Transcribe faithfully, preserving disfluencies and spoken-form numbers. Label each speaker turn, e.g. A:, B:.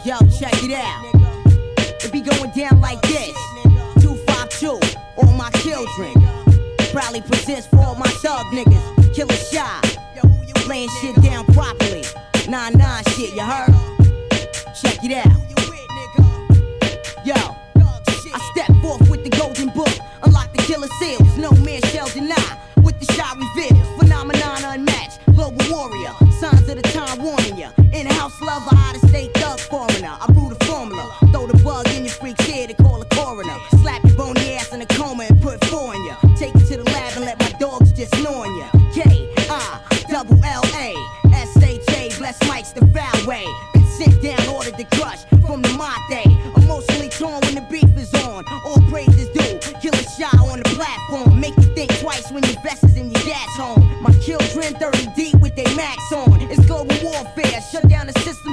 A: Yo, check it out. It be going down like this. two five two, all my children. Proudly presents for all my thug niggas. Killer Shy, laying shit down properly. nine nine shit, you heard? Check it out. Yo, I step forth with the golden book. Unlock the killer seals, no man shall deny. With the Shy reveal, phenomenon unmatched. Global warrior, signs of the time warning ya. In-house lover, out-of-state thug foreigner. I brew the formula, throw the bug in your freak's head and call a coroner. Slap your bony ass in a coma and put four in ya. Take it to the lab and let my dogs just gnaw on ya. K I double L A S H A, bless Mike's the foul way. Been sent down, ordered to crush from the Mate.